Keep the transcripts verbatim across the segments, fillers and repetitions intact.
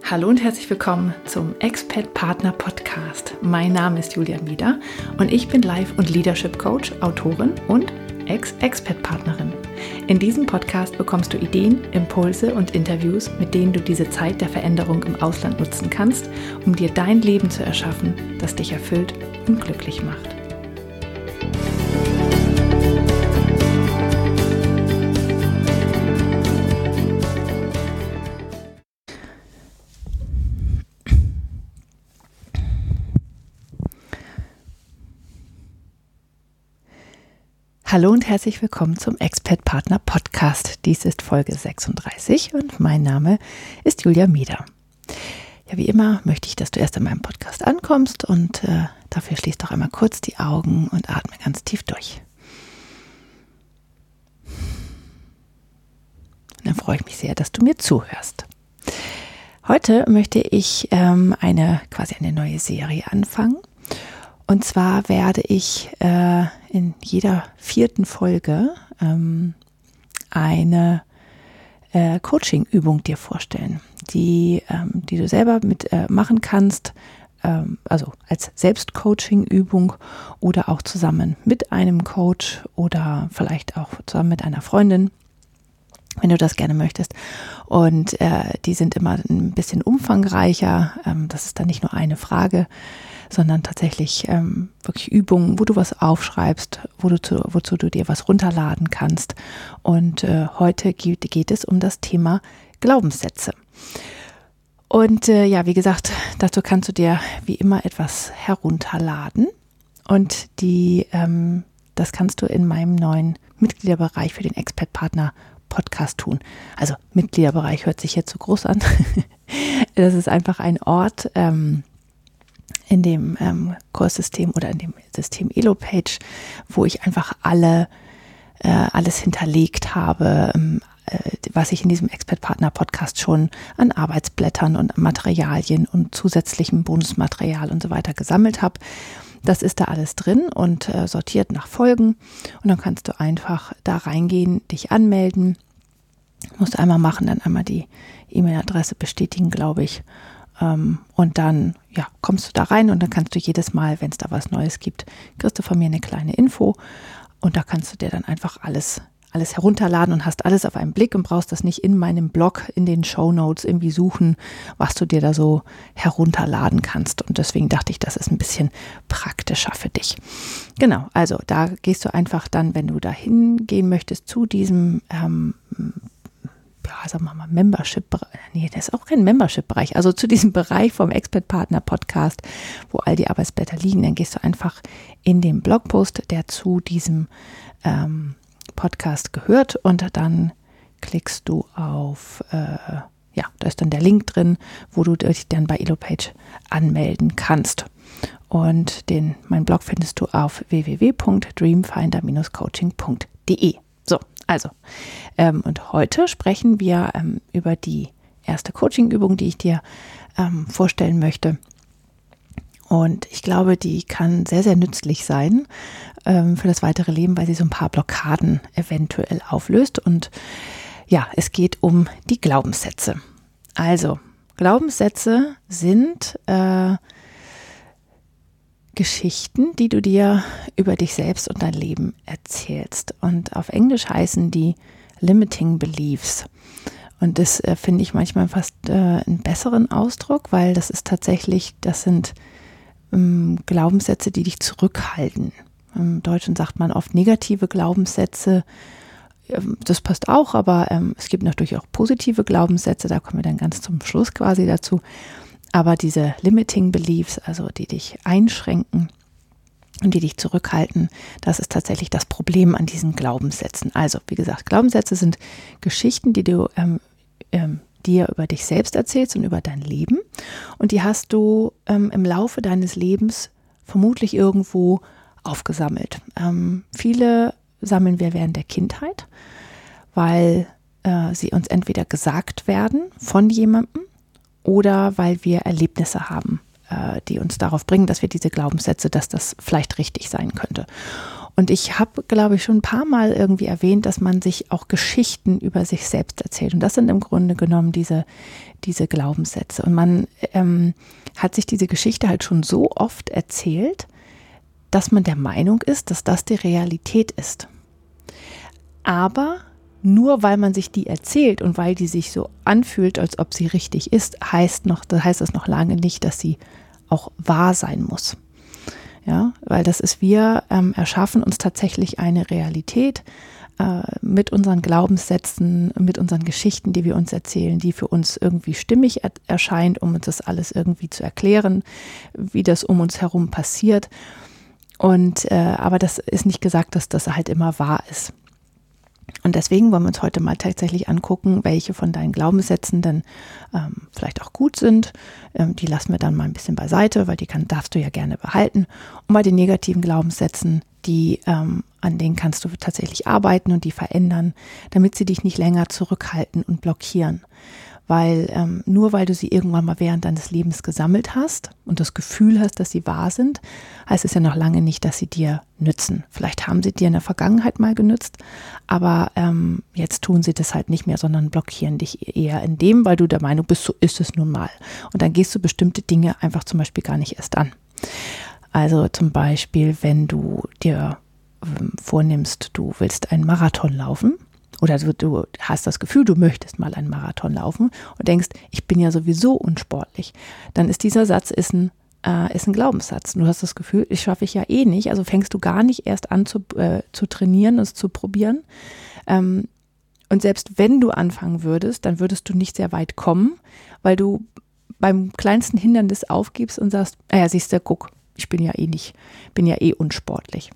Hallo und herzlich willkommen zum Expat Partner Podcast. Mein Name ist Julia Mieder und ich bin Life- und Leadership Coach, Autorin und Ex-Expat Partnerin. In diesem Podcast bekommst du Ideen, Impulse und Interviews, mit denen du diese Zeit der Veränderung im Ausland nutzen kannst, um dir dein Leben zu erschaffen, das dich erfüllt und glücklich macht. Hallo und herzlich willkommen zum Expat Partner Podcast. Dies ist Folge sechsunddreißig und mein Name ist Julia Mieder. Ja, wie immer möchte ich, dass du erst in meinem Podcast ankommst und äh, dafür schließ doch einmal kurz die Augen und atme ganz tief durch. Und dann freue ich mich sehr, dass du mir zuhörst. Heute möchte ich ähm, eine quasi eine neue Serie anfangen. Und zwar werde ich äh, in jeder vierten Folge ähm, eine äh, Coaching-Übung dir vorstellen, die, ähm, die du selber mit äh, machen kannst, ähm, also als Selbstcoaching-Übung oder auch zusammen mit einem Coach oder vielleicht auch zusammen mit einer Freundin, wenn du das gerne möchtest. Und äh, die sind immer ein bisschen umfangreicher. Ähm, das ist dann nicht nur eine Frage, sondern tatsächlich ähm, wirklich Übungen, wo du was aufschreibst, wo du zu, wozu du dir was runterladen kannst. Und äh, heute geht, geht es um das Thema Glaubenssätze. Und äh, ja, wie gesagt, dazu kannst du dir wie immer etwas herunterladen. Und die, ähm, das kannst du in meinem neuen Mitgliederbereich für den Expat Partner Podcast tun. Also Mitgliederbereich hört sich jetzt so groß an. Das ist einfach ein Ort, ähm, in dem ähm, Kurssystem oder in dem System Elopage, wo ich einfach alle äh, alles hinterlegt habe, ähm, äh, was ich in diesem Expat Partner Podcast schon an Arbeitsblättern und Materialien und zusätzlichem Bonusmaterial und so weiter gesammelt habe. Das ist da alles drin und äh, sortiert nach Folgen und dann kannst du einfach da reingehen, dich anmelden. Musst einmal machen, dann einmal die E-Mail-Adresse bestätigen, glaube ich. Um, und dann ja, kommst du da rein und dann kannst du jedes Mal, wenn es da was Neues gibt, kriegst du von mir eine kleine Info und da kannst du dir dann einfach alles, alles herunterladen und hast alles auf einen Blick und brauchst das nicht in meinem Blog, in den Shownotes irgendwie suchen, was du dir da so herunterladen kannst. Und deswegen dachte ich, das ist ein bisschen praktischer für dich. Genau, also da gehst du einfach dann, wenn du da hingehen möchtest, zu diesem ähm, ja, sagen wir mal, Membership, nee, das ist auch kein Membership-Bereich, also zu diesem Bereich vom Expat Partner Podcast, wo all die Arbeitsblätter liegen, dann gehst du einfach in den Blogpost, der zu diesem ähm, Podcast gehört und dann klickst du auf, äh, ja, da ist dann der Link drin, wo du dich dann bei Elopage anmelden kannst. Und den, meinen Blog findest du auf w w w punkt dreamfinder dash coaching punkt d e. So, also, ähm, und heute sprechen wir ähm, über die erste Coaching-Übung, die ich dir ähm, vorstellen möchte. Und ich glaube, die kann sehr, sehr nützlich sein ähm, für das weitere Leben, weil sie so ein paar Blockaden eventuell auflöst. Und ja, es geht um die Glaubenssätze. Also, Glaubenssätze sind äh, Geschichten, die du dir über dich selbst und dein Leben erzählst. Und auf Englisch heißen die Limiting Beliefs. Und das äh, finde ich manchmal fast äh, einen besseren Ausdruck, weil das ist tatsächlich, das sind ähm, Glaubenssätze, die dich zurückhalten. Im Deutschen sagt man oft negative Glaubenssätze. Ähm, das passt auch, aber ähm, es gibt natürlich auch positive Glaubenssätze. Da kommen wir dann ganz zum Schluss quasi dazu. Aber diese Limiting Beliefs, also die dich einschränken und die dich zurückhalten, das ist tatsächlich das Problem an diesen Glaubenssätzen. Also wie gesagt, Glaubenssätze sind Geschichten, die du ähm, ähm, dir über dich selbst erzählst und über dein Leben. Und die hast du ähm, im Laufe deines Lebens vermutlich irgendwo aufgesammelt. Ähm, viele sammeln wir während der Kindheit, weil äh, sie uns entweder gesagt werden von jemandem, oder weil wir Erlebnisse haben, äh, die uns darauf bringen, dass wir diese Glaubenssätze, dass das vielleicht richtig sein könnte. Und ich habe, glaube ich, schon ein paar Mal irgendwie erwähnt, dass man sich auch Geschichten über sich selbst erzählt. Und das sind im Grunde genommen diese, diese Glaubenssätze. Und man ähm, hat sich diese Geschichte halt schon so oft erzählt, dass man der Meinung ist, dass das die Realität ist. Aber nur weil man sich die erzählt und weil die sich so anfühlt, als ob sie richtig ist, heißt noch, das heißt das noch lange nicht, dass sie auch wahr sein muss. Ja, weil das ist, wir ähm, erschaffen uns tatsächlich eine Realität äh, mit unseren Glaubenssätzen, mit unseren Geschichten, die wir uns erzählen, die für uns irgendwie stimmig er- erscheint, um uns das alles irgendwie zu erklären, wie das um uns herum passiert. Und äh, aber das ist nicht gesagt, dass das halt immer wahr ist. Und deswegen wollen wir uns heute mal tatsächlich angucken, welche von deinen Glaubenssätzen denn ähm, vielleicht auch gut sind. Ähm, die lassen wir dann mal ein bisschen beiseite, weil die kann, darfst du ja gerne behalten. Und bei den negativen Glaubenssätzen, die, ähm, an denen kannst du tatsächlich arbeiten und die verändern, damit sie dich nicht länger zurückhalten und blockieren. Weil ähm, nur weil du sie irgendwann mal während deines Lebens gesammelt hast und das Gefühl hast, dass sie wahr sind, heißt es ja noch lange nicht, dass sie dir nützen. Vielleicht haben sie dir in der Vergangenheit mal genützt, aber ähm, jetzt tun sie das halt nicht mehr, sondern blockieren dich eher in dem, weil du der Meinung bist, so ist es nun mal. Und dann gehst du bestimmte Dinge einfach zum Beispiel gar nicht erst an. Also zum Beispiel, wenn du dir ähm, vornimmst, du willst einen Marathon laufen, oder du, du hast das Gefühl, du möchtest mal einen Marathon laufen und denkst, ich bin ja sowieso unsportlich, dann ist dieser Satz ist ein, äh, ist ein Glaubenssatz. Du hast das Gefühl, ich schaffe ich ja eh nicht, also fängst du gar nicht erst an zu, äh, zu trainieren und es zu probieren. Ähm, und selbst wenn du anfangen würdest, dann würdest du nicht sehr weit kommen, weil du beim kleinsten Hindernis aufgibst und sagst, naja, siehst du, guck, ich bin ja eh nicht, bin ja eh unsportlich.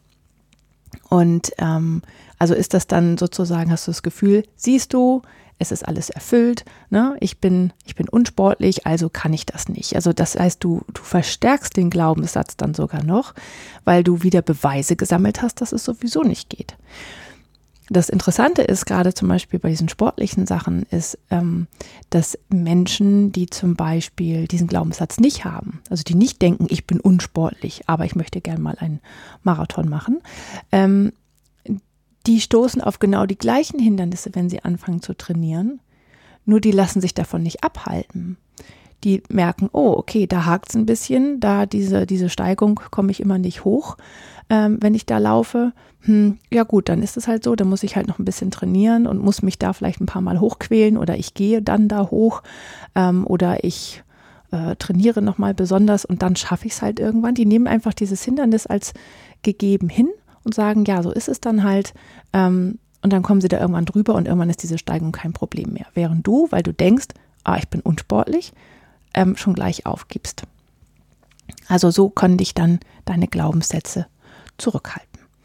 Und ähm, also ist das dann sozusagen, hast du das Gefühl, siehst du, es ist alles erfüllt, ne? ich bin, ich bin unsportlich, also kann ich das nicht. Also das heißt, du, du verstärkst den Glaubenssatz dann sogar noch, weil du wieder Beweise gesammelt hast, dass es sowieso nicht geht. Das Interessante ist gerade zum Beispiel bei diesen sportlichen Sachen ist, ähm, dass Menschen, die zum Beispiel diesen Glaubenssatz nicht haben, also die nicht denken, ich bin unsportlich, aber ich möchte gerne mal einen Marathon machen, ähm, die stoßen auf genau die gleichen Hindernisse, wenn sie anfangen zu trainieren, nur die lassen sich davon nicht abhalten. Die merken, oh, okay, da hakt es ein bisschen, da diese, diese Steigung komme ich immer nicht hoch, ähm, wenn ich da laufe. Hm, ja gut, dann ist es halt so, dann muss ich halt noch ein bisschen trainieren und muss mich da vielleicht ein paar Mal hochquälen oder ich gehe dann da hoch ähm, oder ich äh, trainiere nochmal besonders und dann schaffe ich es halt irgendwann. Die nehmen einfach dieses Hindernis als gegeben hin und sagen, ja, so ist es dann halt. Ähm, und dann kommen sie da irgendwann drüber und irgendwann ist diese Steigung kein Problem mehr. Während du, weil du denkst, ah, ich bin unsportlich, ähm, schon gleich aufgibst. Also so können dich dann deine Glaubenssätze zurückhalten.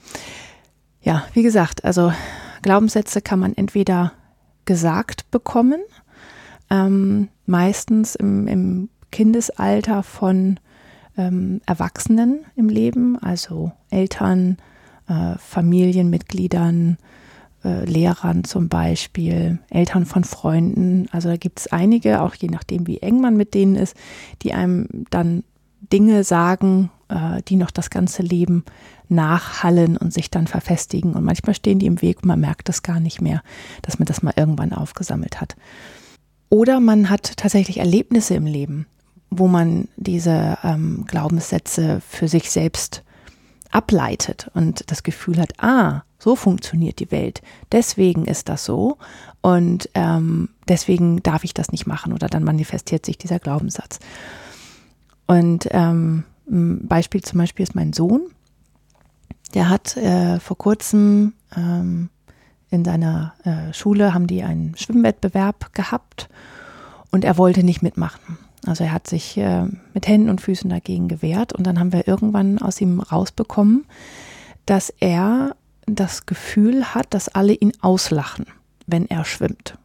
Ja, wie gesagt, also Glaubenssätze kann man entweder gesagt bekommen, ähm, meistens im, im Kindesalter von ähm, Erwachsenen im Leben, also Eltern, äh, Familienmitgliedern, äh, Lehrern zum Beispiel, Eltern von Freunden. Also da gibt es einige, auch je nachdem, wie eng man mit denen ist, die einem dann Dinge sagen, äh, die noch das ganze Leben nachhallen und sich dann verfestigen. Und manchmal stehen die im Weg und man merkt das gar nicht mehr, dass man das mal irgendwann aufgesammelt hat. Oder man hat tatsächlich Erlebnisse im Leben, wo man diese ähm, Glaubenssätze für sich selbst ableitet und das Gefühl hat, ah, so funktioniert die Welt, deswegen ist das so und ähm, deswegen darf ich das nicht machen oder dann manifestiert sich dieser Glaubenssatz. Und ähm, ein Beispiel zum Beispiel ist mein Sohn, der hat äh, vor kurzem ähm, in seiner äh, Schule, haben die einen Schwimmwettbewerb gehabt und er wollte nicht mitmachen. Also er hat sich äh, mit Händen und Füßen dagegen gewehrt und dann haben wir irgendwann aus ihm rausbekommen, dass er das Gefühl hat, dass alle ihn auslachen, wenn er schwimmt.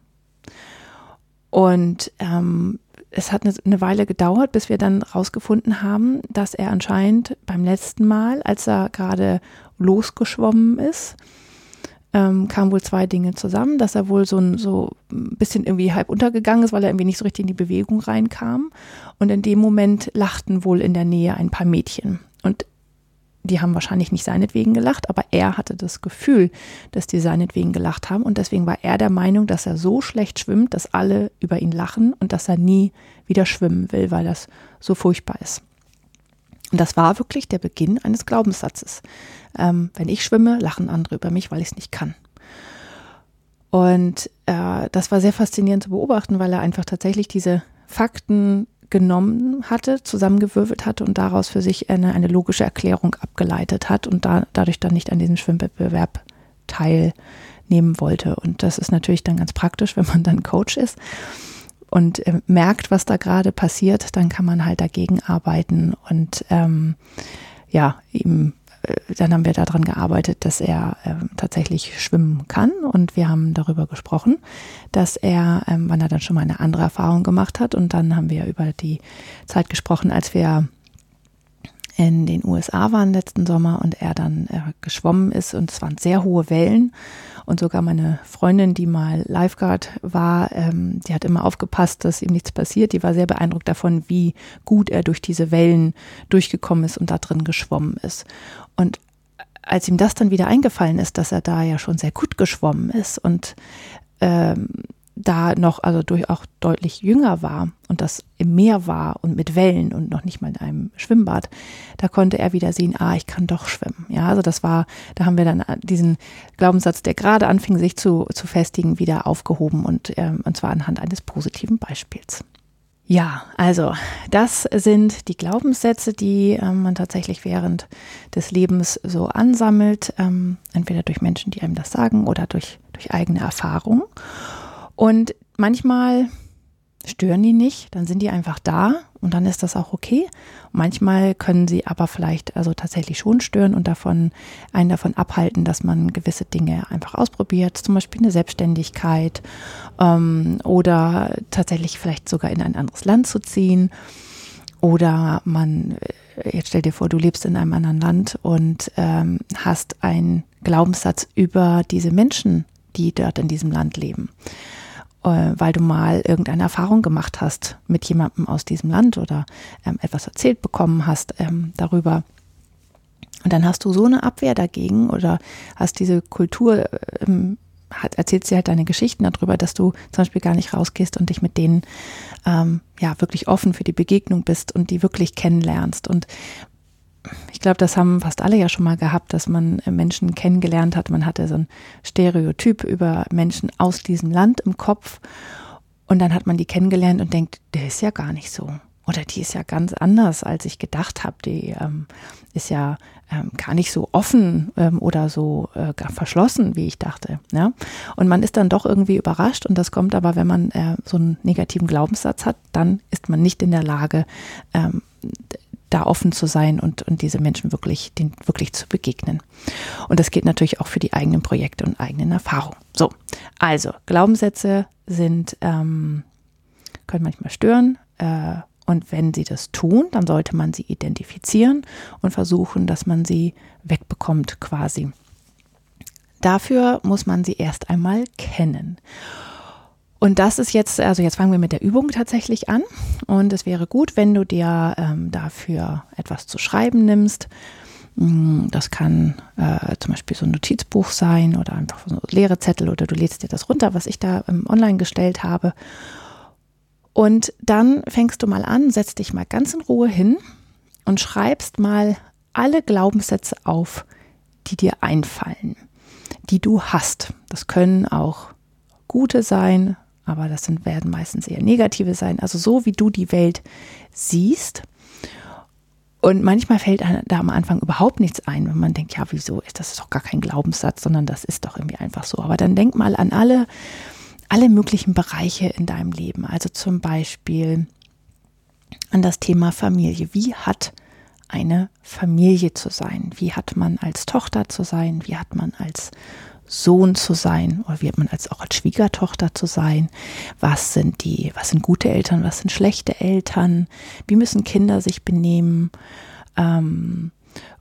Und ähm, es hat eine, eine Weile gedauert, bis wir dann rausgefunden haben, dass er anscheinend beim letzten Mal, als er gerade losgeschwommen ist, ähm, kamen wohl zwei Dinge zusammen, dass er wohl so ein, so ein bisschen irgendwie halb untergegangen ist, weil er irgendwie nicht so richtig in die Bewegung reinkam. Und in dem Moment lachten wohl in der Nähe ein paar Mädchen. Und die haben wahrscheinlich nicht seinetwegen gelacht, aber er hatte das Gefühl, dass die seinetwegen gelacht haben und deswegen war er der Meinung, dass er so schlecht schwimmt, dass alle über ihn lachen und dass er nie wieder schwimmen will, weil das so furchtbar ist. Und das war wirklich der Beginn eines Glaubenssatzes. Ähm, wenn ich schwimme, lachen andere über mich, weil ich es nicht kann. Und äh, das war sehr faszinierend zu beobachten, weil er einfach tatsächlich diese Fakten genommen hatte, zusammengewürfelt hatte und daraus für sich eine, eine logische Erklärung abgeleitet hat und da, dadurch dann nicht an diesem Schwimmwettbewerb teilnehmen wollte. Und das ist natürlich dann ganz praktisch, wenn man dann Coach ist und äh, merkt, was da gerade passiert, dann kann man halt dagegen arbeiten und ähm, ja, ihm dann haben wir daran gearbeitet, dass er ähm, tatsächlich schwimmen kann und wir haben darüber gesprochen, dass er, ähm, wann er dann schon mal eine andere Erfahrung gemacht hat und dann haben wir über die Zeit gesprochen, als wir in den U S A waren letzten Sommer und er dann äh, geschwommen ist und es waren sehr hohe Wellen und sogar meine Freundin, die mal Lifeguard war, ähm, die hat immer aufgepasst, dass ihm nichts passiert. Die war sehr beeindruckt davon, wie gut er durch diese Wellen durchgekommen ist und da drin geschwommen ist. Und als ihm das dann wieder eingefallen ist, dass er da ja schon sehr gut geschwommen ist und ähm, da noch, also durch auch deutlich jünger war und das im Meer war und mit Wellen und noch nicht mal in einem Schwimmbad, da konnte er wieder sehen, ah, ich kann doch schwimmen. Ja, also das war, da haben wir dann diesen Glaubenssatz, der gerade anfing, sich zu, zu festigen, wieder aufgehoben und, ähm, und zwar anhand eines positiven Beispiels. Ja, also das sind die Glaubenssätze, die ähm, man tatsächlich während des Lebens so ansammelt, ähm, entweder durch Menschen, die einem das sagen oder durch, durch eigene Erfahrung. Und manchmal stören die nicht, dann sind die einfach da und dann ist das auch okay. Manchmal können sie aber vielleicht also tatsächlich schon stören und davon einen davon abhalten, dass man gewisse Dinge einfach ausprobiert, zum Beispiel eine Selbstständigkeit ähm, oder tatsächlich vielleicht sogar in ein anderes Land zu ziehen. Oder man, jetzt stell dir vor, du lebst in einem anderen Land und ähm, hast einen Glaubenssatz über diese Menschen, die dort in diesem Land leben. Weil du mal irgendeine Erfahrung gemacht hast mit jemandem aus diesem Land oder ähm, etwas erzählt bekommen hast ähm, darüber. Und dann hast du so eine Abwehr dagegen oder hast diese Kultur, ähm, hat, erzählst dir halt deine Geschichten darüber, dass du zum Beispiel gar nicht rausgehst und dich mit denen ähm, ja wirklich offen für die Begegnung bist und die wirklich kennenlernst. Und ich glaube, das haben fast alle ja schon mal gehabt, dass man Menschen kennengelernt hat. Man hatte so ein Stereotyp über Menschen aus diesem Land im Kopf und dann hat man die kennengelernt und denkt, der ist ja gar nicht so. Oder die ist ja ganz anders, als ich gedacht habe. Die ähm, ist ja ähm, gar nicht so offen ähm, oder so äh, gar verschlossen, wie ich dachte. Ja? Und man ist dann doch irgendwie überrascht und das kommt aber, wenn man äh, so einen negativen Glaubenssatz hat, dann ist man nicht in der Lage, ähm, da offen zu sein und, und diese Menschen wirklich, denen wirklich zu begegnen. Und das gilt natürlich auch für die eigenen Projekte und eigenen Erfahrungen. So, also Glaubenssätze sind, ähm, können manchmal stören äh, und wenn sie das tun, dann sollte man sie identifizieren und versuchen, dass man sie wegbekommt quasi. Dafür muss man sie erst einmal kennen. Und das ist jetzt, also jetzt fangen wir mit der Übung tatsächlich an und es wäre gut, wenn du dir ähm, dafür etwas zu schreiben nimmst. Das kann äh, zum Beispiel so ein Notizbuch sein oder einfach so leere Zettel oder du lädst dir das runter, was ich da ähm, online gestellt habe. Und dann fängst du mal an, setzt dich mal ganz in Ruhe hin und schreibst mal alle Glaubenssätze auf, die dir einfallen, die du hast. Das können auch gute sein, aber das sind, werden meistens eher negative sein. Also so, wie du die Welt siehst. Und manchmal fällt da am Anfang überhaupt nichts ein, wenn man denkt, ja, wieso ist das doch gar kein Glaubenssatz, sondern das ist doch irgendwie einfach so. Aber dann denk mal an alle, alle möglichen Bereiche in deinem Leben. Also zum Beispiel an das Thema Familie. Wie hat eine Familie zu sein? Wie hat man als Tochter zu sein? Wie hat man als Sohn zu sein oder wie hat man als auch als Schwiegertochter zu sein? Was sind die, was sind gute Eltern, was sind schlechte Eltern? Wie müssen Kinder sich benehmen? Ähm,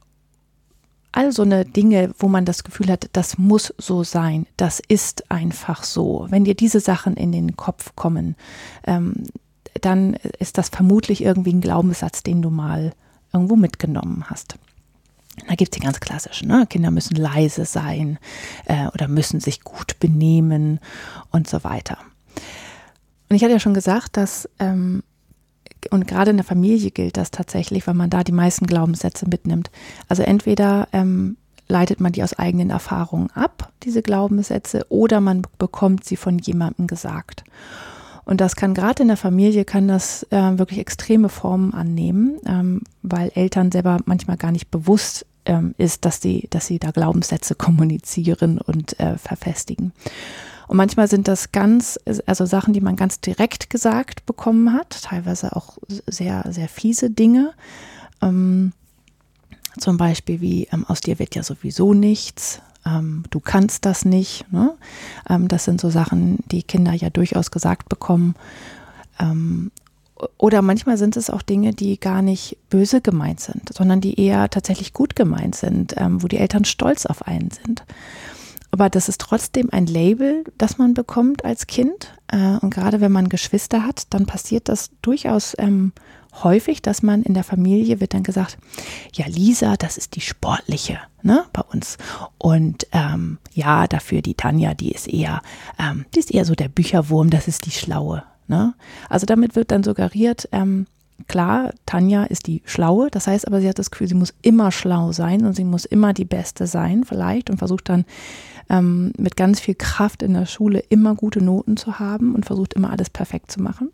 all so eine Dinge, wo man das Gefühl hat, das muss so sein, das ist einfach so. Wenn dir diese Sachen in den Kopf kommen, ähm, dann ist das vermutlich irgendwie ein Glaubenssatz, den du mal irgendwo mitgenommen hast. Da gibt es die ganz klassischen, ne? Kinder müssen leise sein äh, oder müssen sich gut benehmen und so weiter. Und ich hatte ja schon gesagt, dass, ähm, und gerade in der Familie gilt das tatsächlich, weil man da die meisten Glaubenssätze mitnimmt. Also entweder ähm, leitet man die aus eigenen Erfahrungen ab, diese Glaubenssätze, oder man bekommt sie von jemandem gesagt. Und das kann gerade in der Familie, kann das äh, wirklich extreme Formen annehmen, ähm, weil Eltern selber manchmal gar nicht bewusst ähm, ist, dass sie, dass sie da Glaubenssätze kommunizieren und äh, verfestigen. Und manchmal sind das ganz, also Sachen, die man ganz direkt gesagt bekommen hat, teilweise auch sehr, sehr fiese Dinge. Ähm, zum Beispiel wie, ähm, aus dir wird ja sowieso nichts. Ähm, du kannst das nicht. Ne? Ähm, das sind so Sachen, die Kinder ja durchaus gesagt bekommen. Ähm, oder manchmal sind es auch Dinge, die gar nicht böse gemeint sind, sondern die eher tatsächlich gut gemeint sind, ähm, wo die Eltern stolz auf einen sind. Aber das ist trotzdem ein Label, das man bekommt als Kind. Äh, und gerade wenn man Geschwister hat, dann passiert das durchaus ähm, häufig, dass man in der Familie wird dann gesagt, ja, Lisa, das ist die Sportliche, ne, bei uns. Und ähm, ja, dafür die Tanja, die ist eher, ähm, die ist eher so der Bücherwurm, das ist die Schlaue. Ne? Also damit wird dann suggeriert, ähm, klar, Tanja ist die Schlaue, das heißt aber, sie hat das Gefühl, sie muss immer schlau sein und sie muss immer die Beste sein vielleicht und versucht dann ähm, mit ganz viel Kraft in der Schule immer gute Noten zu haben und versucht immer alles perfekt zu machen.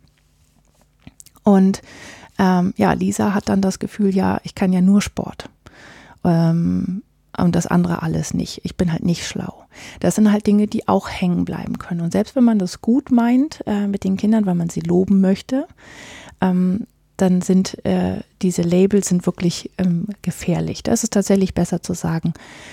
Und ähm, ja, Lisa hat dann das Gefühl, ja, ich kann ja nur Sport ähm, und das andere alles nicht. Ich bin halt nicht schlau. Das sind halt Dinge, die auch hängen bleiben können. Und selbst wenn man das gut meint äh, mit den Kindern, weil man sie loben möchte, ähm, dann sind äh, diese Labels sind wirklich ähm, gefährlich. Da ist es tatsächlich besser zu sagen,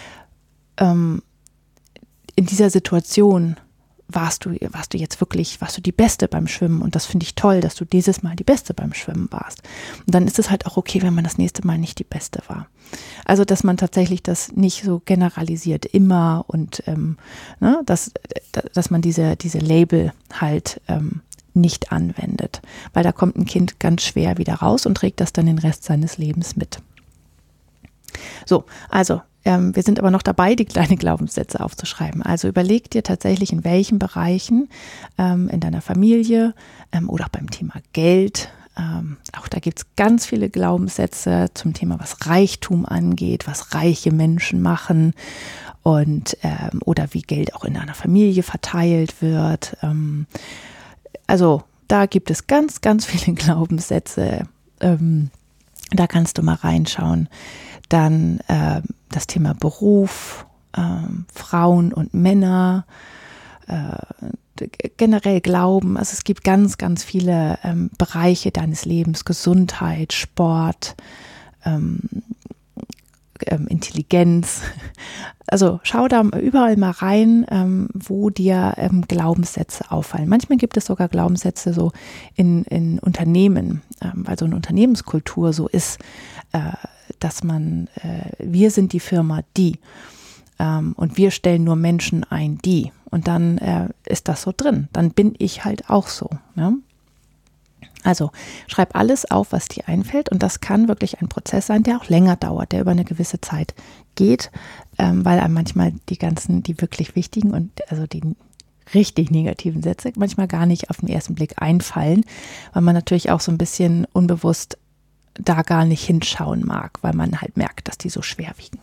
ähm, in dieser Situation warst du, warst du jetzt wirklich, warst du die Beste beim Schwimmen und das finde ich toll, dass du dieses Mal die Beste beim Schwimmen warst. Und dann ist es halt auch okay, wenn man das nächste Mal nicht die Beste war. Also, dass man tatsächlich das nicht so generalisiert immer und ähm, ne, dass, dass man diese, diese Label halt ähm, nicht anwendet, weil da kommt ein Kind ganz schwer wieder raus und trägt das dann den Rest seines Lebens mit. So, also ähm, wir sind aber noch dabei, die kleinen Glaubenssätze aufzuschreiben. Also überleg dir tatsächlich, in welchen Bereichen ähm, in deiner Familie ähm, oder auch beim Thema Geld, ähm, auch da gibt es ganz viele Glaubenssätze zum Thema, was Reichtum angeht, was reiche Menschen machen und ähm, oder wie Geld auch in einer Familie verteilt wird. Ähm, also da gibt es ganz, ganz viele Glaubenssätze. Ähm, da kannst du mal reinschauen. Dann äh, das Thema Beruf, äh, Frauen und Männer, äh, generell Glauben. Also es gibt ganz, ganz viele ähm, Bereiche deines Lebens, Gesundheit, Sport, ähm, ähm, Intelligenz. Also schau da überall mal rein, ähm, wo dir ähm, Glaubenssätze auffallen. Manchmal gibt es sogar Glaubenssätze so in, in Unternehmen, ähm, weil so eine Unternehmenskultur so ist, äh, dass man, äh, wir sind die Firma, die ähm, und wir stellen nur Menschen ein, die. Und dann äh, ist das so drin. Dann bin ich halt auch so. Ne? Also schreib alles auf, was dir einfällt und das kann wirklich ein Prozess sein, der auch länger dauert, der über eine gewisse Zeit geht, ähm, weil einem manchmal die ganzen, die wirklich wichtigen und also die richtig negativen Sätze manchmal gar nicht auf den ersten Blick einfallen, weil man natürlich auch so ein bisschen unbewusst da gar nicht hinschauen mag, weil man halt merkt, dass die so schwer wiegen.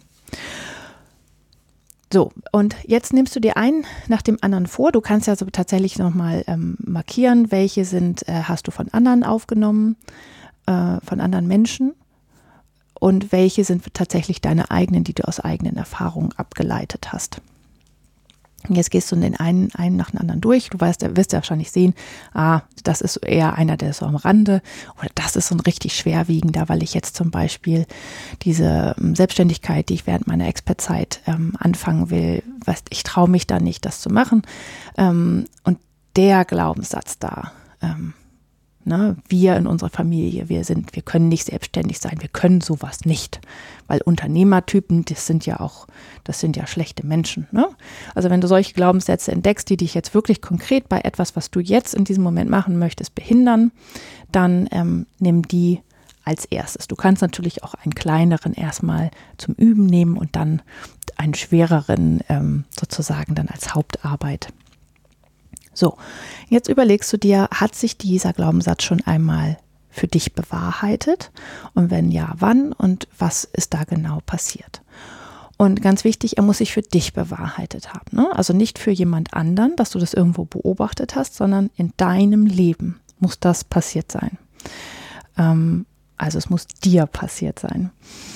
So, und jetzt nimmst du dir einen nach dem anderen vor. Du kannst ja so tatsächlich nochmal ähm, markieren, welche sind, äh, hast du von anderen aufgenommen, äh, von anderen Menschen und welche sind tatsächlich deine eigenen, die du aus eigenen Erfahrungen abgeleitet hast. Und jetzt gehst du den einen, einen nach dem anderen durch. Du weißt, wirst ja wahrscheinlich sehen, ah, das ist eher einer, der ist so am Rande oder das ist so ein richtig schwerwiegender, weil ich jetzt zum Beispiel diese ähm, Selbstständigkeit, die ich während meiner Expertzeit ähm, anfangen will, weißt, ich traue mich da nicht, das zu machen. Ähm, und der Glaubenssatz da, ähm, ne, wir in unserer Familie, wir sind, wir können nicht selbstständig sein, wir können sowas nicht, weil Unternehmertypen, das sind ja auch, das sind ja schlechte Menschen. Ne? Also wenn du solche Glaubenssätze entdeckst, die dich jetzt wirklich konkret bei etwas, was du jetzt in diesem Moment machen möchtest, behindern, dann ähm, nimm die als erstes. Du kannst natürlich auch einen kleineren erstmal zum Üben nehmen und dann einen schwereren ähm, sozusagen dann als Hauptarbeit. So, jetzt überlegst du dir, hat sich dieser Glaubenssatz schon einmal für dich bewahrheitet? Und wenn ja, wann und was ist da genau passiert? Und ganz wichtig, er muss sich für dich bewahrheitet haben. Ne? Also nicht für jemand anderen, dass du das irgendwo beobachtet hast, sondern in deinem Leben muss das passiert sein. Ähm, also es muss dir passiert sein.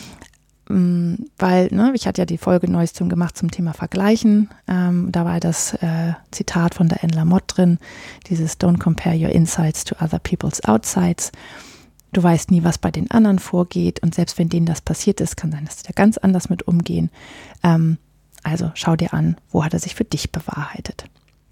Ähm, weil, ne, ich hatte ja die Folge Neues zum gemacht zum Thema Vergleichen. Ähm, da war das äh, Zitat von der Anne Lamott drin, dieses Don't compare your insides to other people's outsides. Du weißt nie, was bei den anderen vorgeht und selbst wenn denen das passiert ist, kann sein, dass sie da ganz anders mit umgehen. Ähm, also schau dir an, wo hat er sich für dich bewahrheitet.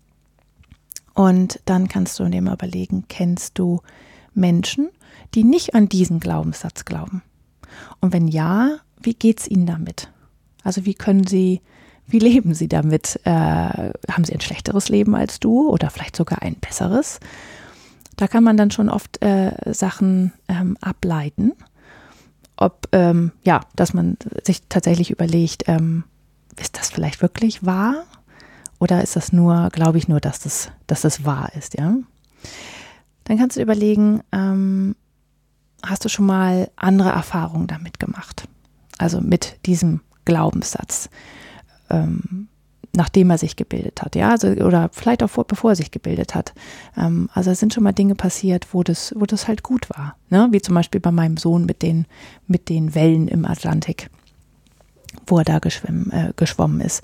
Und dann kannst du dir mal überlegen, kennst du Menschen, die nicht an diesen Glaubenssatz glauben? Und wenn ja, wie geht's ihnen damit? Also wie können sie, wie leben sie damit? Äh, haben sie ein schlechteres Leben als du oder vielleicht sogar ein besseres? Da kann man dann schon oft äh, Sachen ähm, ableiten, ob, ähm, ja, dass man sich tatsächlich überlegt, ähm, ist das vielleicht wirklich wahr? Oder ist das nur, glaube ich nur, dass das, dass das wahr ist, ja? Dann kannst du überlegen, ähm, hast du schon mal andere Erfahrungen damit gemacht? Also mit diesem Glaubenssatz, ähm, nachdem er sich gebildet hat, ja, also, oder vielleicht auch vor, bevor er sich gebildet hat. Ähm, also es sind schon mal Dinge passiert, wo das, wo das halt gut war, ne? Wie zum Beispiel bei meinem Sohn mit den, mit den Wellen im Atlantik, wo er da geschwommen, äh, geschwommen ist.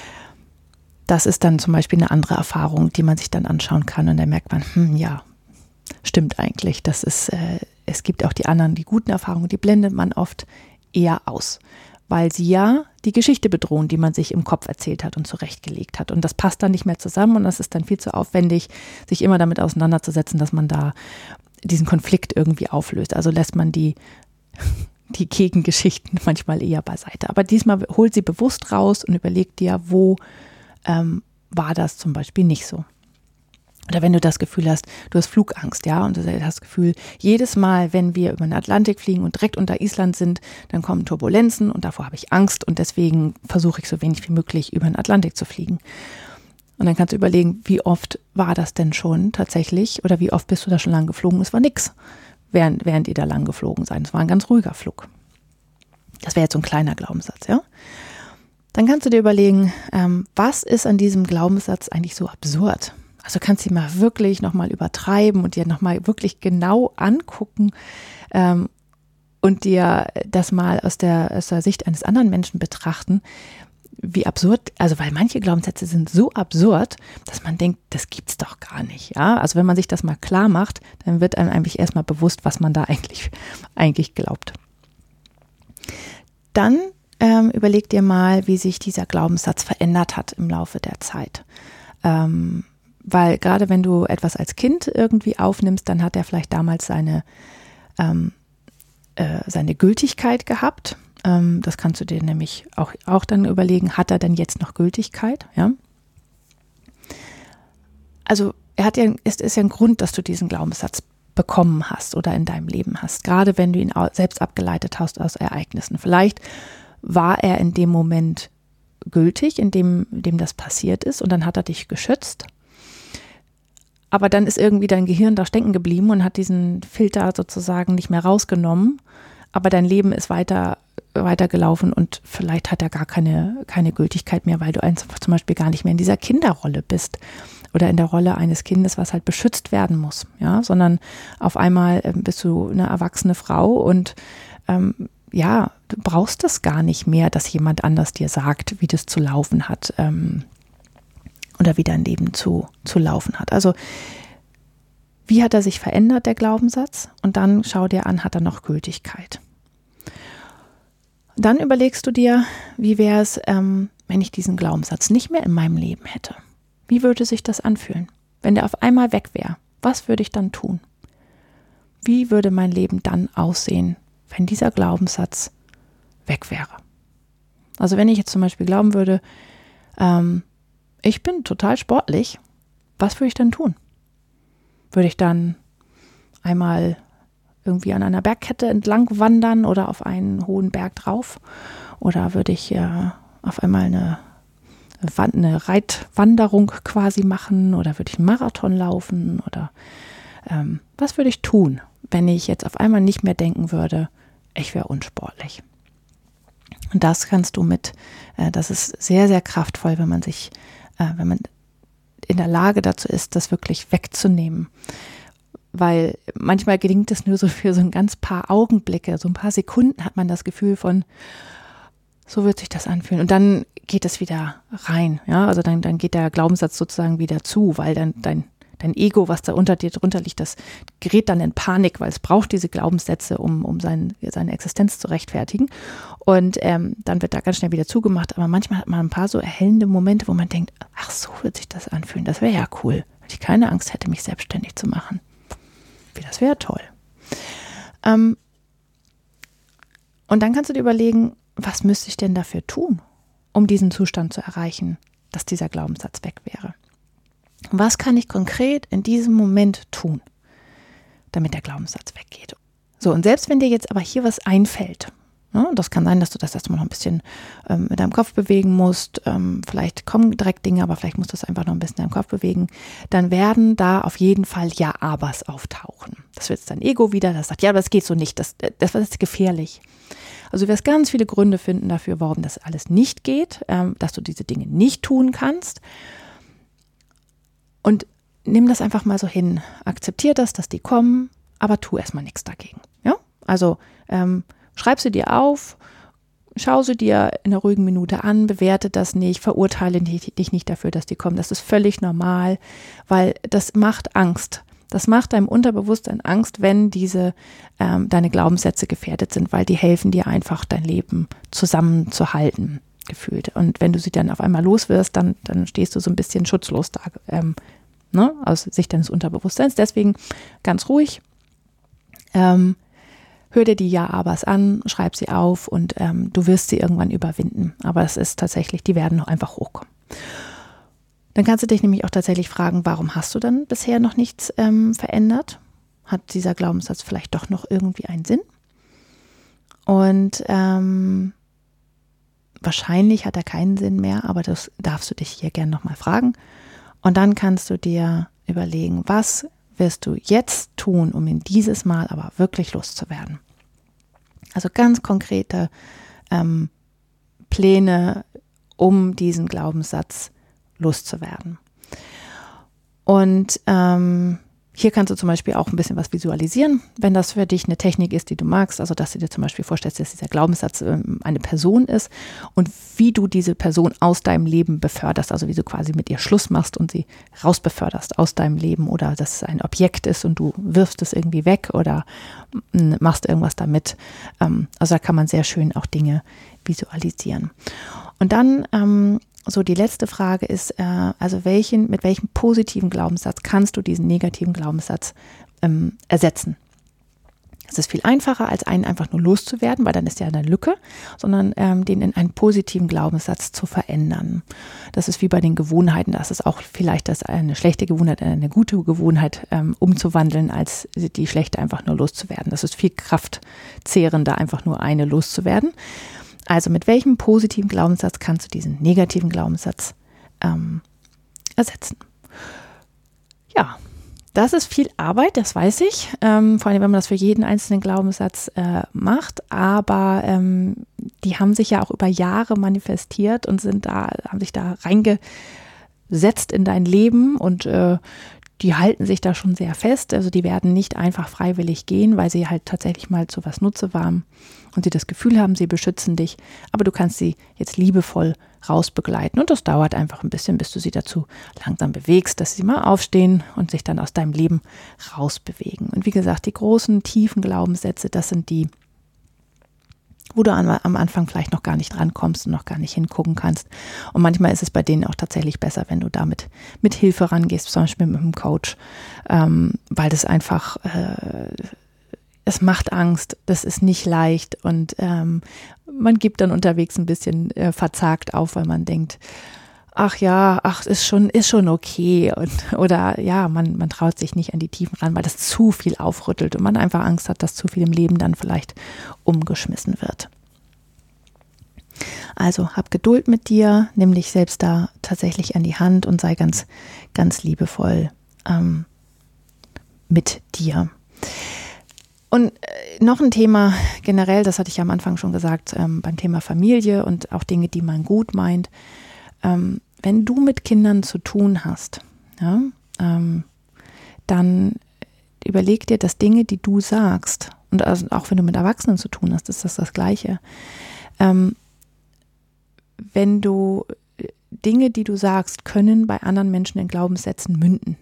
Das ist dann zum Beispiel eine andere Erfahrung, die man sich dann anschauen kann und dann merkt man, hm, ja, stimmt eigentlich, das ist, äh, es gibt auch die anderen, die guten Erfahrungen, die blendet man oft eher aus, weil sie ja die Geschichte bedrohen, die man sich im Kopf erzählt hat und zurechtgelegt hat. Und das passt dann nicht mehr zusammen und das ist dann viel zu aufwendig, sich immer damit auseinanderzusetzen, dass man da diesen Konflikt irgendwie auflöst. Also lässt man die, die Gegengeschichten manchmal eher beiseite. Aber diesmal holt sie bewusst raus und überlegt dir, wo ähm, war das zum Beispiel nicht so. Oder wenn du das Gefühl hast, du hast Flugangst, ja, und du hast das Gefühl, jedes Mal, wenn wir über den Atlantik fliegen und direkt unter Island sind, dann kommen Turbulenzen und davor habe ich Angst und deswegen versuche ich so wenig wie möglich über den Atlantik zu fliegen. Und dann kannst du überlegen, wie oft war das denn schon tatsächlich oder wie oft bist du da schon lang geflogen? Es war nix, während, während ihr da lang geflogen seid. Es war ein ganz ruhiger Flug. Das wäre jetzt so ein kleiner Glaubenssatz, ja. Dann kannst du dir überlegen, ähm, was ist an diesem Glaubenssatz eigentlich so absurd? Also kannst du ihn mal wirklich nochmal übertreiben und dir nochmal wirklich genau angucken ähm, und dir das mal aus der, aus der Sicht eines anderen Menschen betrachten, wie absurd, also weil manche Glaubenssätze sind so absurd, dass man denkt, das gibt's doch gar nicht. Ja? Also wenn man sich das mal klar macht, dann wird einem eigentlich erstmal bewusst, was man da eigentlich, eigentlich glaubt. Dann ähm, überleg dir mal, wie sich dieser Glaubenssatz verändert hat im Laufe der Zeit. Ähm, Weil gerade wenn du etwas als Kind irgendwie aufnimmst, dann hat er vielleicht damals seine, ähm, äh, seine Gültigkeit gehabt. Ähm, das kannst du dir nämlich auch, auch dann überlegen, hat er denn jetzt noch Gültigkeit? Ja? Also er hat ja, es ist ja ein Grund, dass du diesen Glaubenssatz bekommen hast oder in deinem Leben hast. Gerade wenn du ihn selbst abgeleitet hast aus Ereignissen. Vielleicht war er in dem Moment gültig, in dem, in dem das passiert ist und dann hat er dich geschützt. Aber dann ist irgendwie dein Gehirn da stecken geblieben und hat diesen Filter sozusagen nicht mehr rausgenommen. Aber dein Leben ist weiter, weiter gelaufen und vielleicht hat er gar keine, keine Gültigkeit mehr, weil du einfach zum Beispiel gar nicht mehr in dieser Kinderrolle bist oder in der Rolle eines Kindes, was halt beschützt werden muss. Ja, sondern auf einmal bist du eine erwachsene Frau und ähm, ja, du brauchst das gar nicht mehr, dass jemand anders dir sagt, wie das zu laufen hat. Ähm, oder wie dein Leben zu, zu laufen hat. Also wie hat er sich verändert, der Glaubenssatz? Und dann schau dir an, hat er noch Gültigkeit? Dann überlegst du dir, wie wäre es, ähm, wenn ich diesen Glaubenssatz nicht mehr in meinem Leben hätte? Wie würde sich das anfühlen? Wenn der auf einmal weg wäre, was würde ich dann tun? Wie würde mein Leben dann aussehen, wenn dieser Glaubenssatz weg wäre? Also wenn ich jetzt zum Beispiel glauben würde, ähm, ich bin total sportlich, was würde ich dann tun? Würde ich dann einmal irgendwie an einer Bergkette entlang wandern oder auf einen hohen Berg drauf? Oder würde ich äh, auf einmal eine, eine Reitwanderung quasi machen? Oder würde ich einen Marathon laufen? Oder ähm, was würde ich tun, wenn ich jetzt auf einmal nicht mehr denken würde, ich wäre unsportlich? Und das kannst du mit, äh, das ist sehr, sehr kraftvoll, wenn man sich, äh, wenn man in der Lage dazu ist, das wirklich wegzunehmen. Weil manchmal gelingt es nur so für so ein ganz paar Augenblicke, so ein paar Sekunden hat man das Gefühl von, so wird sich das anfühlen. Und dann geht es wieder rein. Ja, also dann, dann geht der Glaubenssatz sozusagen wieder zu, weil dann dein, dein Ego, was da unter dir drunter liegt, das gerät dann in Panik, weil es braucht diese Glaubenssätze, um, um sein, seine Existenz zu rechtfertigen. Und ähm, dann wird da ganz schnell wieder zugemacht. Aber manchmal hat man ein paar so erhellende Momente, wo man denkt, ach, so wird sich das anfühlen. Das wäre ja cool, wenn ich keine Angst hätte, mich selbstständig zu machen. Wie, das wäre toll. Ähm, und dann kannst du dir überlegen, was müsste ich denn dafür tun, um diesen Zustand zu erreichen, dass dieser Glaubenssatz weg wäre? Was kann ich konkret in diesem Moment tun, damit der Glaubenssatz weggeht? So, und selbst wenn dir jetzt aber hier was einfällt, ne, das kann sein, dass du das erstmal noch ein bisschen ähm, mit deinem Kopf bewegen musst, ähm, vielleicht kommen direkt Dinge, aber vielleicht musst du es einfach noch ein bisschen in deinem Kopf bewegen, dann werden da auf jeden Fall Ja-Abers auftauchen. Das wird jetzt dein Ego wieder, das sagt, ja, aber das geht so nicht, das, das, das ist gefährlich. Also du wirst ganz viele Gründe finden dafür, warum das alles nicht geht, ähm, dass du diese Dinge nicht tun kannst. Und nimm das einfach mal so hin. Akzeptier das, dass die kommen, aber tu erstmal nichts dagegen. Ja? Also ähm, schreib sie dir auf, schau sie dir in einer ruhigen Minute an, bewerte das nicht, verurteile dich nicht dafür, dass die kommen. Das ist völlig normal, weil das macht Angst. Das macht deinem Unterbewusstsein Angst, wenn diese ähm, deine Glaubenssätze gefährdet sind, weil die helfen dir einfach, dein Leben zusammenzuhalten, gefühlt. Und wenn du sie dann auf einmal los wirst, dann, dann stehst du so ein bisschen schutzlos da, ähm, ne, aus Sicht deines Unterbewusstseins. Deswegen ganz ruhig, ähm, hör dir die Ja-Abers an, schreib sie auf und ähm, du wirst sie irgendwann überwinden. Aber es ist tatsächlich, die werden noch einfach hochkommen. Dann kannst du dich nämlich auch tatsächlich fragen, warum hast du dann bisher noch nichts ähm, verändert? Hat dieser Glaubenssatz vielleicht doch noch irgendwie einen Sinn? Und ähm, wahrscheinlich hat er keinen Sinn mehr, aber das darfst du dich hier gerne nochmal fragen. Und dann kannst du dir überlegen, was wirst du jetzt tun, um ihn dieses Mal aber wirklich loszuwerden? Also ganz konkrete ähm, Pläne, um diesen Glaubenssatz loszuwerden. Und ähm, hier kannst du zum Beispiel auch ein bisschen was visualisieren, wenn das für dich eine Technik ist, die du magst, also dass du dir zum Beispiel vorstellst, dass dieser Glaubenssatz ähm, eine Person ist und wie du diese Person aus deinem Leben beförderst, also wie du quasi mit ihr Schluss machst und sie rausbeförderst aus deinem Leben oder dass es ein Objekt ist und du wirfst es irgendwie weg oder m, machst irgendwas damit. Ähm, also da kann man sehr schön auch Dinge visualisieren. Und dann ähm, so, die letzte Frage ist, äh, also welchen, mit welchem positiven Glaubenssatz kannst du diesen negativen Glaubenssatz ähm, ersetzen? Es ist viel einfacher, als einen einfach nur loszuwerden, weil dann ist ja eine Lücke, sondern ähm, den in einen positiven Glaubenssatz zu verändern. Das ist wie bei den Gewohnheiten, das ist auch vielleicht das eine schlechte Gewohnheit in eine gute Gewohnheit ähm, umzuwandeln, als die schlechte einfach nur loszuwerden. Das ist viel kraftzehrender, einfach nur eine loszuwerden. Also mit welchem positiven Glaubenssatz kannst du diesen negativen Glaubenssatz ähm, ersetzen? Ja, das ist viel Arbeit, das weiß ich, ähm, vor allem wenn man das für jeden einzelnen Glaubenssatz äh, macht, aber ähm, die haben sich ja auch über Jahre manifestiert und sind da, haben sich da reingesetzt in dein Leben und äh, die halten sich da schon sehr fest, also die werden nicht einfach freiwillig gehen, weil sie halt tatsächlich mal zu was Nutze waren und sie das Gefühl haben, sie beschützen dich, aber du kannst sie jetzt liebevoll rausbegleiten und das dauert einfach ein bisschen, bis du sie dazu langsam bewegst, dass sie mal aufstehen und sich dann aus deinem Leben rausbewegen. Und wie gesagt, die großen, tiefen Glaubenssätze, das sind die, wo du an, am Anfang vielleicht noch gar nicht rankommst und noch gar nicht hingucken kannst. Und manchmal ist es bei denen auch tatsächlich besser, wenn du damit mit Hilfe rangehst, zum Beispiel mit einem Coach, ähm, weil das einfach, äh, es macht Angst, das ist nicht leicht und ähm, man gibt dann unterwegs ein bisschen äh, verzagt auf, weil man denkt, ach ja, ach, ist schon, ist schon okay. Und, oder ja, man, man traut sich nicht an die Tiefen ran, weil das zu viel aufrüttelt und man einfach Angst hat, dass zu viel im Leben dann vielleicht umgeschmissen wird. Also hab Geduld mit dir, nimm dich selbst da tatsächlich an die Hand und sei ganz, ganz liebevoll ähm, mit dir. Und äh, noch ein Thema generell, das hatte ich ja am Anfang schon gesagt, ähm, beim Thema Familie und auch Dinge, die man gut meint. Ähm, wenn du mit Kindern zu tun hast, ja, ähm, dann überleg dir, dass Dinge, die du sagst, und also auch wenn du mit Erwachsenen zu tun hast, ist das das Gleiche. Ähm, wenn du Dinge, die du sagst, können bei anderen Menschen in Glaubenssätzen münden.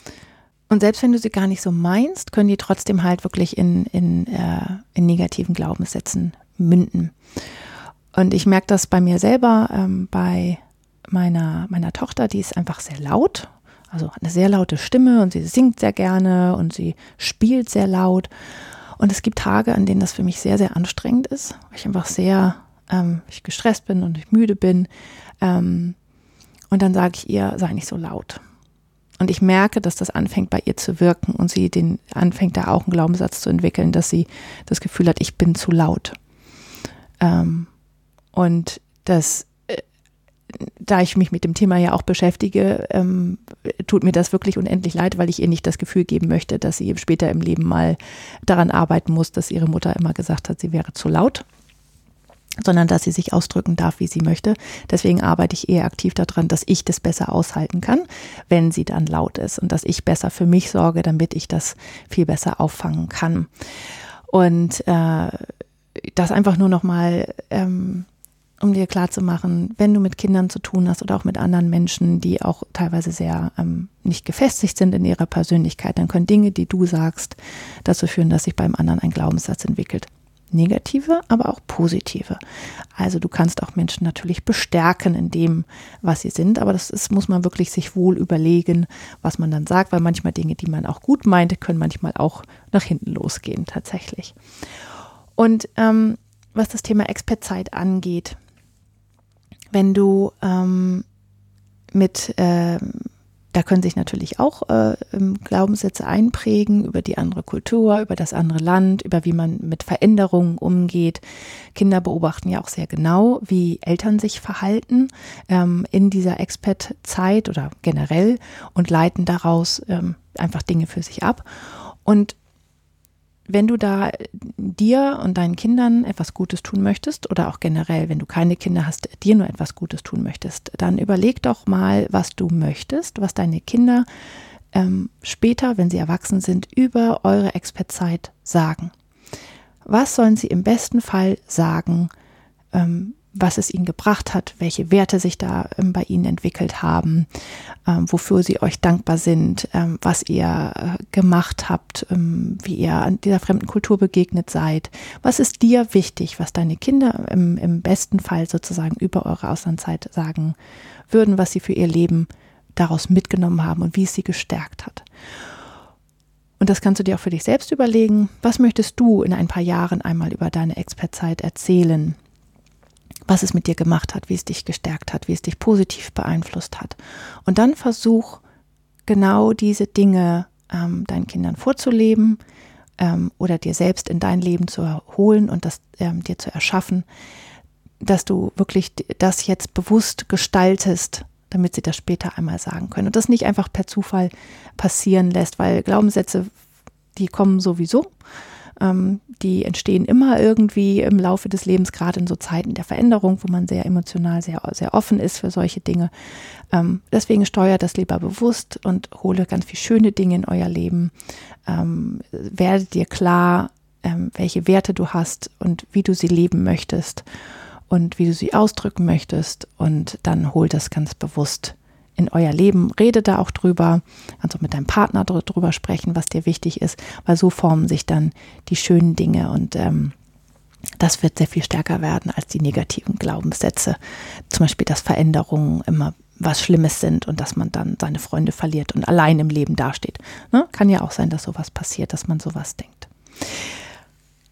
Und selbst wenn du sie gar nicht so meinst, können die trotzdem halt wirklich in, in, äh, in negativen Glaubenssätzen münden. Und ich merke das bei mir selber, ähm, bei meiner, meiner Tochter, die ist einfach sehr laut, also eine sehr laute Stimme und sie singt sehr gerne und sie spielt sehr laut. Und es gibt Tage, an denen das für mich sehr, sehr anstrengend ist, weil ich einfach sehr ähm, ich gestresst bin und ich müde bin. Ähm, und dann sage ich ihr, sei nicht so laut. Und ich merke, dass das anfängt bei ihr zu wirken und sie den anfängt da auch einen Glaubenssatz zu entwickeln, dass sie das Gefühl hat, ich bin zu laut. Ähm, und das, äh, da ich mich mit dem Thema ja auch beschäftige, ähm, tut mir das wirklich unendlich leid, weil ich ihr nicht das Gefühl geben möchte, dass sie später im Leben mal daran arbeiten muss, dass ihre Mutter immer gesagt hat, sie wäre zu laut, sondern dass sie sich ausdrücken darf, wie sie möchte. Deswegen arbeite ich eher aktiv daran, dass ich das besser aushalten kann, wenn sie dann laut ist und dass ich besser für mich sorge, damit ich das viel besser auffangen kann. Und äh, das einfach nur nochmal, ähm, um dir klarzumachen, wenn du mit Kindern zu tun hast oder auch mit anderen Menschen, die auch teilweise sehr ähm, nicht gefestigt sind in ihrer Persönlichkeit, dann können Dinge, die du sagst, dazu führen, dass sich beim anderen ein Glaubenssatz entwickelt. Negative, aber auch positive. Also du kannst auch Menschen natürlich bestärken in dem, was sie sind, aber das ist, muss man wirklich sich wohl überlegen, was man dann sagt, weil manchmal Dinge, die man auch gut meinte, können manchmal auch nach hinten losgehen tatsächlich. Und ähm, was das Thema Expertzeit angeht, wenn du ähm, mit ähm, Da können sich natürlich auch äh, Glaubenssätze einprägen über die andere Kultur, über das andere Land, über wie man mit Veränderungen umgeht. Kinder beobachten ja auch sehr genau, wie Eltern sich verhalten ähm, in dieser Expat-Zeit oder generell und leiten daraus ähm, einfach Dinge für sich ab. Und wenn du da dir und deinen Kindern etwas Gutes tun möchtest oder auch generell, wenn du keine Kinder hast, dir nur etwas Gutes tun möchtest, dann überleg doch mal, was du möchtest, was deine Kinder ähm, später, wenn sie erwachsen sind, über eure Expertzeit sagen. Was sollen sie im besten Fall sagen, ähm, was es ihnen gebracht hat, welche Werte sich da ähm, bei ihnen entwickelt haben, ähm, wofür sie euch dankbar sind, ähm, was ihr äh, gemacht habt, ähm, wie ihr an dieser fremden Kultur begegnet seid. Was ist dir wichtig, was deine Kinder im, im besten Fall sozusagen über eure Auslandszeit sagen würden, was sie für ihr Leben daraus mitgenommen haben und wie es sie gestärkt hat. Und das kannst du dir auch für dich selbst überlegen. Was möchtest du in ein paar Jahren einmal über deine Expertzeit erzählen? Was es mit dir gemacht hat, wie es dich gestärkt hat, wie es dich positiv beeinflusst hat. Und dann versuch genau diese Dinge ähm, deinen Kindern vorzuleben ähm, oder dir selbst in dein Leben zu holen und das ähm, dir zu erschaffen, dass du wirklich das jetzt bewusst gestaltest, damit sie das später einmal sagen können. Und das nicht einfach per Zufall passieren lässt, weil Glaubenssätze, die kommen sowieso. Die entstehen immer irgendwie im Laufe des Lebens, gerade in so Zeiten der Veränderung, wo man sehr emotional, sehr, sehr offen ist für solche Dinge. Ähm, deswegen steuert das lieber bewusst und hole ganz viele schöne Dinge in euer Leben. Ähm, werde dir klar, ähm, welche Werte du hast und wie du sie leben möchtest und wie du sie ausdrücken möchtest. Und dann hol das ganz bewusst in euer Leben, rede da auch drüber, also mit deinem Partner drüber sprechen, was dir wichtig ist, weil so formen sich dann die schönen Dinge und ähm, das wird sehr viel stärker werden als die negativen Glaubenssätze. Zum Beispiel, dass Veränderungen immer was Schlimmes sind und dass man dann seine Freunde verliert und allein im Leben dasteht. Ne? Kann ja auch sein, dass sowas passiert, dass man sowas denkt.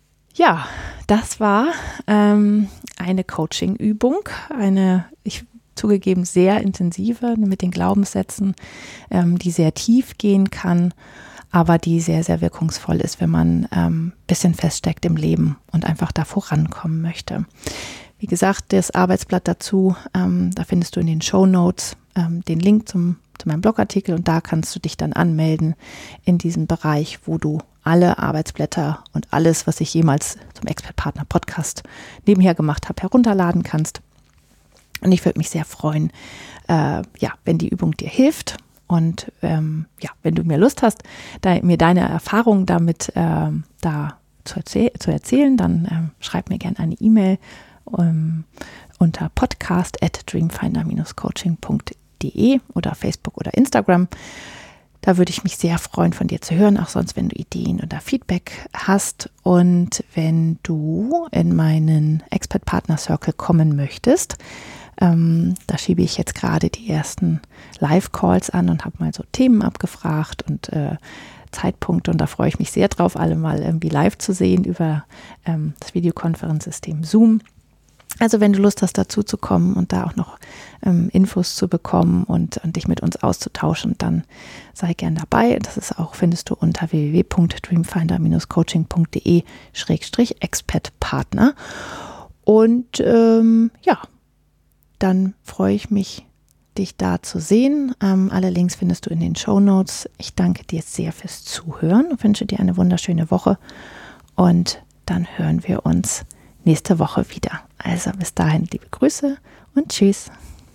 Ja, das war ähm, eine Coaching-Übung, eine, ich zugegeben sehr intensive mit den Glaubenssätzen, ähm, die sehr tief gehen kann, aber die sehr, sehr wirkungsvoll ist, wenn man ein ähm, bisschen feststeckt im Leben und einfach da vorankommen möchte. Wie gesagt, das Arbeitsblatt dazu, ähm, da findest du in den Shownotes ähm, den Link zum, zu meinem Blogartikel und da kannst du dich dann anmelden in diesem Bereich, wo du alle Arbeitsblätter und alles, was ich jemals zum Expert-Partner-Podcast nebenher gemacht habe, herunterladen kannst. Und ich würde mich sehr freuen, äh, ja, wenn die Übung dir hilft und ähm, ja, wenn du mir Lust hast, da, mir deine Erfahrungen damit äh, da zu, erzähl- zu erzählen, dann äh, schreib mir gerne eine E-Mail um, unter podcast at dreamfinder dash coaching punkt de oder Facebook oder Instagram. Da würde ich mich sehr freuen, von dir zu hören, auch sonst, wenn du Ideen oder Feedback hast. Und wenn du in meinen Expert Partner Circle kommen möchtest, ähm, da schiebe ich jetzt gerade die ersten Live-Calls an und habe mal so Themen abgefragt und äh, Zeitpunkte. Und da freue ich mich sehr drauf, alle mal irgendwie live zu sehen über ähm, das Videokonferenzsystem Zoom. Also wenn du Lust hast, dazu zu kommen und da auch noch ähm, Infos zu bekommen und, und dich mit uns auszutauschen, dann sei gern dabei. Das ist auch, findest du unter w w w punkt dreamfinder dash coaching punkt de schrägstrich expertpartner. Und ähm, ja, dann freue ich mich, dich da zu sehen. Ähm, alle Links findest du in den Shownotes. Ich danke dir sehr fürs Zuhören und wünsche dir eine wunderschöne Woche. Und dann hören wir uns nächste Woche wieder. Also bis dahin liebe Grüße und tschüss.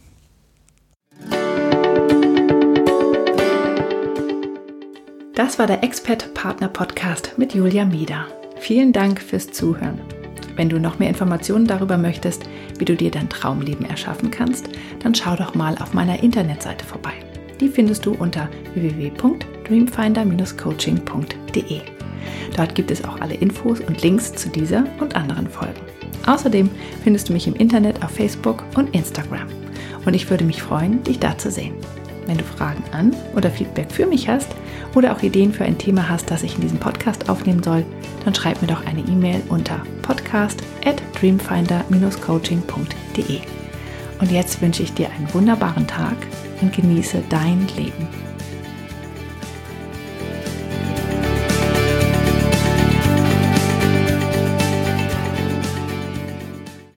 Das war der Expert Partner Podcast mit Julia Mieder. Vielen Dank fürs Zuhören. Wenn du noch mehr Informationen darüber möchtest, wie du dir dein Traumleben erschaffen kannst, dann schau doch mal auf meiner Internetseite vorbei. Die findest du unter w w w punkt dreamfinder dash coaching punkt de. Dort gibt es auch alle Infos und Links zu dieser und anderen Folgen. Außerdem findest du mich im Internet auf Facebook und Instagram. Und ich würde mich freuen, dich da zu sehen. Wenn du Fragen an oder Feedback für mich hast oder auch Ideen für ein Thema hast, das ich in diesem Podcast aufnehmen soll, dann schreib mir doch eine E-Mail unter podcast at dreamfinder dash coaching punkt de. Und jetzt wünsche ich dir einen wunderbaren Tag und genieße dein Leben.